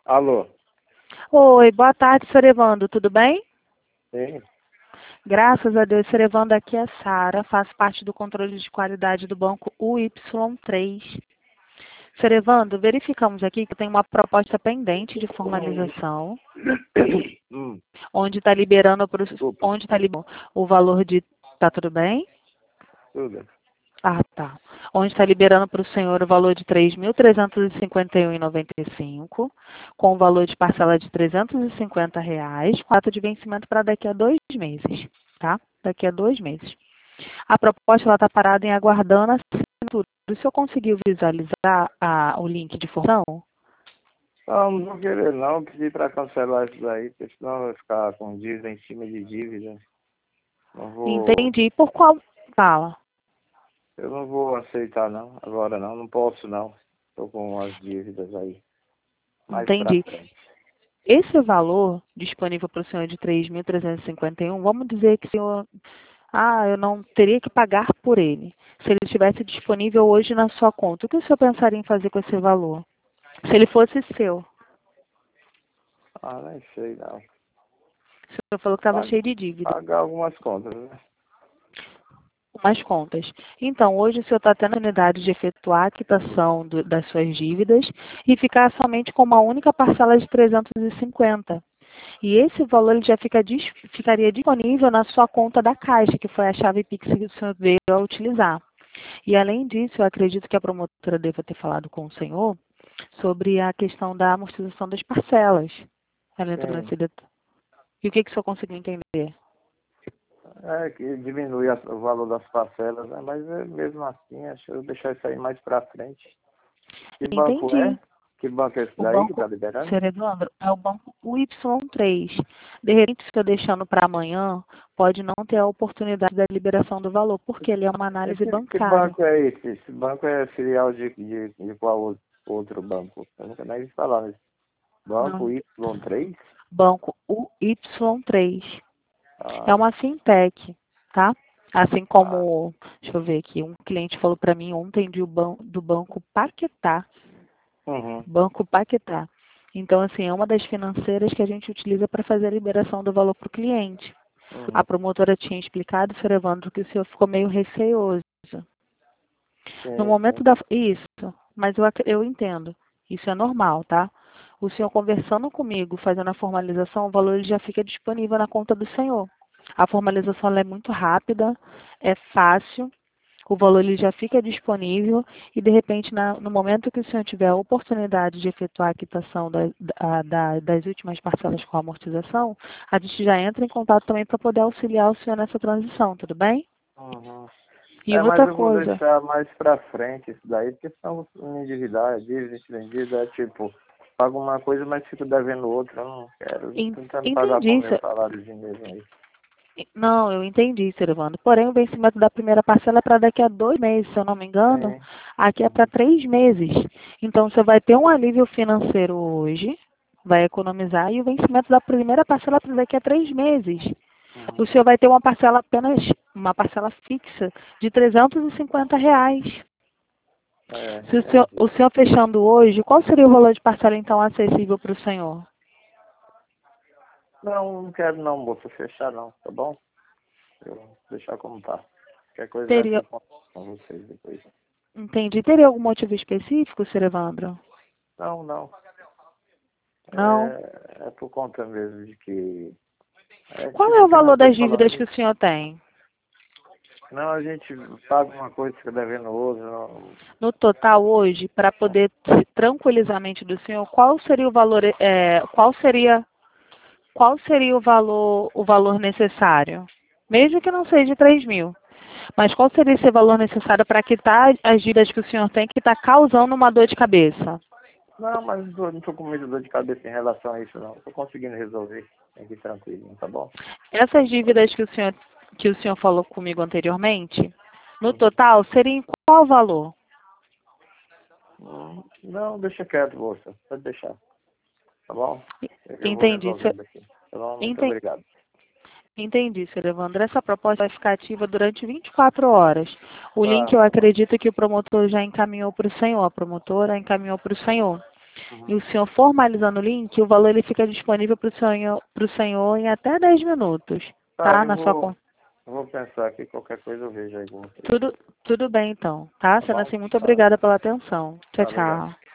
Alô? Oi, boa tarde, Sr. Evandro, tudo bem? Sim. Graças a Deus, Sr. Evandro, aqui é a Sara, faço parte do controle de qualidade do banco UY3. Sr. Evandro, verificamos aqui que tem uma proposta pendente de formalização, onde está liberando, Desculpa. onde está liberando o valor de... Tá tudo bem? Tudo. Ah, tá. Onde está liberando para o senhor o valor de R$ 3.351,95, com o valor de parcela de R$ 350, quatro de vencimento para daqui a 2 meses, tá? Daqui a 2 meses. A proposta está parada em aguardando a assinatura. O senhor conseguiu visualizar o link de formação? Não vou querer não, pedir para cancelar isso daí, porque senão vai ficar com dívida em cima de dívida. Não vou. Entendi. Por qual... Fala. Eu não vou aceitar não, agora não posso não. Estou com umas dívidas aí. Mais pra Entendi. frente. Esse valor disponível para o senhor de 3.351, vamos dizer que o senhor... eu não teria que pagar por ele. Se ele estivesse disponível hoje na sua conta, o que o senhor pensaria em fazer com esse valor? Se ele fosse seu. Nem sei não. O senhor falou que estava Pagar, cheio de dívida. pagar algumas contas, né? Umas contas. Então, hoje o senhor está tendo a oportunidade de efetuar a quitação das suas dívidas e ficar somente com uma única parcela de 350. E esse valor ele já ficaria disponível na sua conta da Caixa, que foi a chave Pix que o senhor veio a utilizar. E além disso, eu acredito que a promotora deva ter falado com o senhor sobre a questão da amortização das parcelas. Ela entrou Sim. nesse detalhe. E o que o senhor conseguiu entender? É que diminui o valor das parcelas, né? Mas mesmo assim, acho que eu deixar isso aí mais pra frente. Que banco Entendi. é? Que banco é esse O daí que tá banco, liberando? Sr. Evandro, é o banco UY3. De repente, se eu deixando para amanhã, pode não ter a oportunidade da liberação do valor, porque ele é uma análise Que bancária. banco é esse? Esse banco é filial de qual outro banco? Eu nunca nem ouvi falar nesse. Banco Não, Y3? banco UY3. É Ah, uma fintech, tá? Assim ah, como, deixa eu ver aqui, um cliente falou para mim ontem do Banco Paquetá. uhum, Banco Paquetá. Então, assim, é uma das financeiras que a gente utiliza para fazer a liberação do valor para o cliente. A uhum, promotora tinha explicado, Sr. Evandro, que o senhor ficou meio receoso. No sim, sim. momento da... Isso, mas eu entendo. Isso é normal, tá? O senhor conversando comigo, fazendo a formalização, o valor ele já fica disponível na conta do senhor. A formalização ela é muito rápida, é fácil, o valor ele já fica disponível e, de repente, no momento que o senhor tiver a oportunidade de efetuar a quitação das últimas parcelas com a amortização, a gente já entra em contato também para poder auxiliar o senhor nessa transição, tudo bem? Uhum. E Mas outra eu vou coisa, deixar mais pra frente isso daí, porque senão eu me endividar, dívida é tipo, pago uma coisa, mas fico devendo outra, eu não quero. Tentando pagar com o entendi, meu saláriozinho mesmo aí. não, eu entendi, Silvano. Porém, o vencimento da primeira parcela é para daqui a 2 meses, se eu não me engano. Sim. Aqui é para Uhum. 3 meses. Então, você vai ter um alívio financeiro hoje, vai economizar, e o vencimento da primeira parcela é para daqui a 3 meses. Uhum. O senhor vai ter uma parcela apenas, uma parcela fixa de R$ 350. Se Entendi. o senhor fechando hoje, qual seria o valor de parcela, então, acessível para o senhor? Não quero não, moça, fechar não, tá bom? Eu vou deixar como tá. Qualquer coisa eu entro Teria, em contato com vocês depois. entendi. Teria algum motivo específico, Sr. Evandro? Não. Não? É por conta mesmo de que é Qual é tipo o que nem eu valor tô das dívidas que falando. o senhor tem? Não, a gente paga uma coisa e fica devendo outra. Não. No total hoje, para poder se tranquilizar a mente do senhor, qual seria o valor, qual seria o valor necessário? Mesmo que não seja 3.000. Mas qual seria esse valor necessário para quitar as dívidas que o senhor tem que está causando uma dor de cabeça? Não, mas não tô com muita dor de cabeça em relação a isso não. Tô conseguindo resolver. Aqui tranquilo, tá bom? Essas dívidas que o senhor falou comigo anteriormente, no Uhum. total, seria em qual valor? Não, deixa quieto, moça. Pode deixar, tá bom? Eu vou Entendi. resolvendo aqui. Tá bom? Muito Enten- obrigado. Entendi, Sr. Evandro. Essa proposta vai ficar ativa durante 24 horas. O link Tá, eu tá bom. acredito que o promotor já encaminhou para o senhor, a promotora encaminhou para o senhor. E o senhor formalizando o link, o valor ele fica disponível para o senhor em até 10 minutos, tá? Na sua conta. Eu vou pensar aqui, qualquer coisa eu vejo aí com você. Tudo bem então, tá? Tá Sendo bom? assim, muito Tá. obrigada pela atenção. Tchau, Tá, legal. tchau.